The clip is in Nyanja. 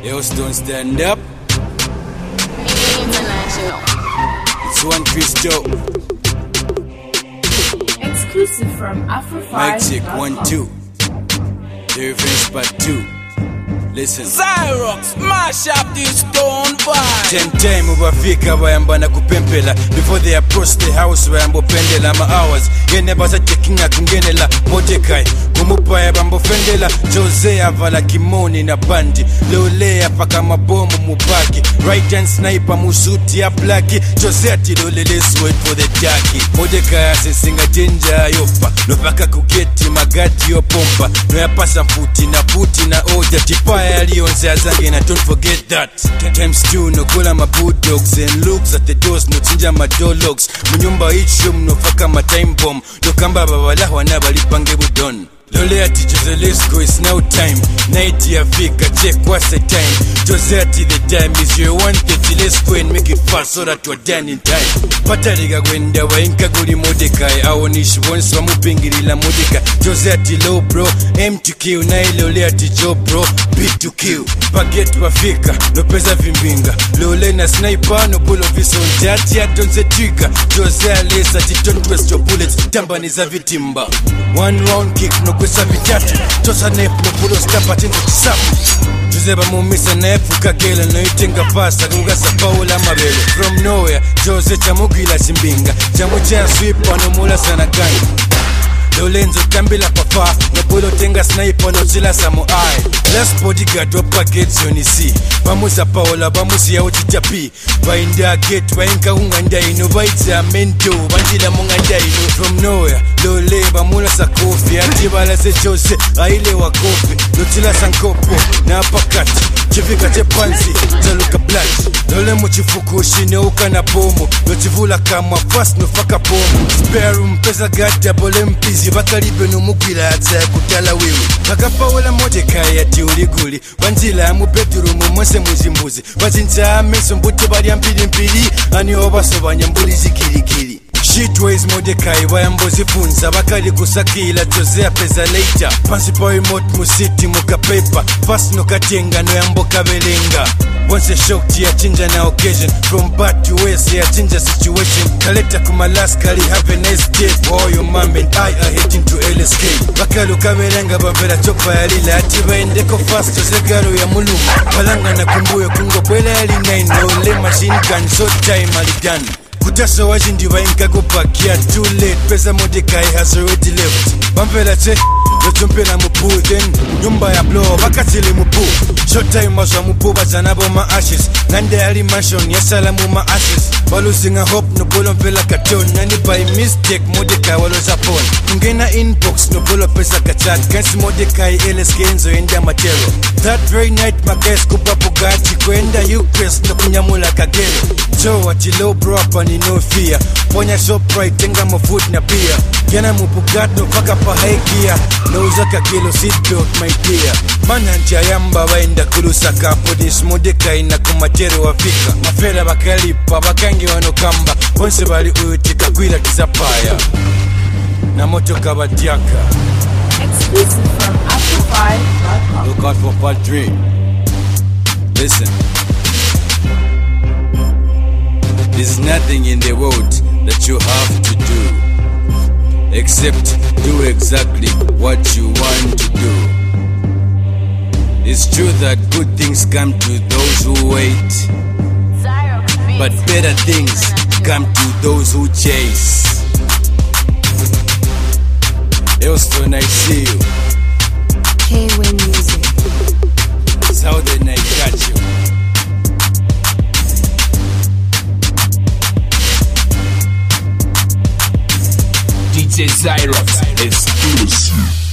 Else don't stand up. International. It's one Christo. Exclusive from Mic check Afro5.com. 1 2. The revenge part 2. Listen. Zyrox, mash up this stone vibe. Time ubafika bayambana kupempela. Before they approach the house bayambopendela ma hours. Yene basa chekinga kungenela Mordecai kumupaya bambofendela. Jose avala kimoni na bandi. Lolea paka mabomu mubaki. Right hand sniper musuti ya blaki. Jose ati lole, let's wait for the darky. Mordecai asesinga danger yopa. Lopaka kugeti magati yo pompa. No ya pasa mfuti na puti na oja. Tipaya alionze azange na don't forget that. Times 2 no kula ma bulldogs and looks at the doors no chinja ma door locks. Munyumba each room no faka ma time bomb. No kamba babala wana balipange budon. Lole ati Jose, let's go, it's now time. Night ya fika, check what's the time. Jose ati the time is your 1:30. Let's go and make it fast so that we're done in time. Patariga gwenda wa inka guli Mordecai. Awonishi bonsi wa mupingirila Mordecai. Jose ati low bro, aim to kill. Na Lole ati Joe bro, beat to kill. Paget wafika, no pesa vimbinga. Lole na sniper, no pull of his own. Ati atonze trigger. Jose alisa ati don't waste your bullets. Tambani za vitimba. One round kick, no kwesa vitatu. Tosa nefu, no pulo stop atendo chisapu. Jose bamumisa nefu kagela. No itenga pasta, kugasa paula mabele. From nowhere, Jose chamugila simbinga. Chamucha sweeper, no mula sana gani. Lolenzo kambila papa. No pulo tenga sniper, no chila samu eye. Last bodyguard wa packets yonisi. Bamuza paola, bamuzi ya utitapi. Bainda gate, bainka unganda ino. Baita mendo, bandila munganda ino. From nowhere, Lole bamula sa kofi. Antibala se Jose, aile wa kofi. Nutila sankopo, na apakati. Chivika chepanzi, zaluka black. Lole muchifuku ushine uka na bomo. Nochivula kama fast no faka bomo. Spare room pesa gata bole mpizi. Bakalibe no mukila ata kutala wewe. Bagapa wala Mordecai ati uliguli. Wanzila mu bedroom mwese muzimbuzi. Bazinza ameso mbuto bali ampili mpili. Ani obaso banyambuli zikirikiri. Shitways Mordecai bayambozi funza. Bakali kusakila Jose apeza later. Pansi pa remote musiti muka paper. Fast no katenga no yamboka belenga. Once a shock ya chinja na occasion. From bad to worse ya chinja situation. Kaleta kumalaskali have a nice day. Oh your mom and I are heading to LSK. Bakalu kabelenga bambela chopa ya lila. Atiba indeko fast Jose garo ya mulu. Balanga na kumbuyo kungo kwela ya linain. No le machine gun so time alidani. Kutasa wajindi wa inka go back here too late. Pesa Mordecai has already left. Bambela che Nochumpela mupu then nyumba ya blow bakatili mupu. Short time mazwa mupu bazanabo ma ashes. Nande ali mansion yesala mu ma ashes. Baluzinga hope no bolo mpela katon. Nani by mistake Mordecai walo zapon. Kungena inbox no bolo pesa kachat. Kansi Mordecai LSK enzo enda matero. That very night mages kupa Bugatti. Kwenda Ukraine no kunyamula kagero. Joe ati low bro hapa ni no fear. Ponya shop right tenga mo food na beer. Kiana mu Bugatti no faka pa haikia. Nouza kakilo seatbelt my dear. Mananja yamba waenda kulusaka. Podis Mordecai na kumatero wafika. Mafela bakalipa bakangi wanokamba. Ponse bali uyotika kwila kizapaya. Na moto kabadiaka. Exclusive from Afro5.com. Look out for part 3. Listen. There's nothing in the world that you have to do except do exactly what you want to do. It's true that good things come to those who wait, but better things come to those who chase. Elston, I see you. K-Win Music. Southern, I got you. DJ Zyrox exclusive.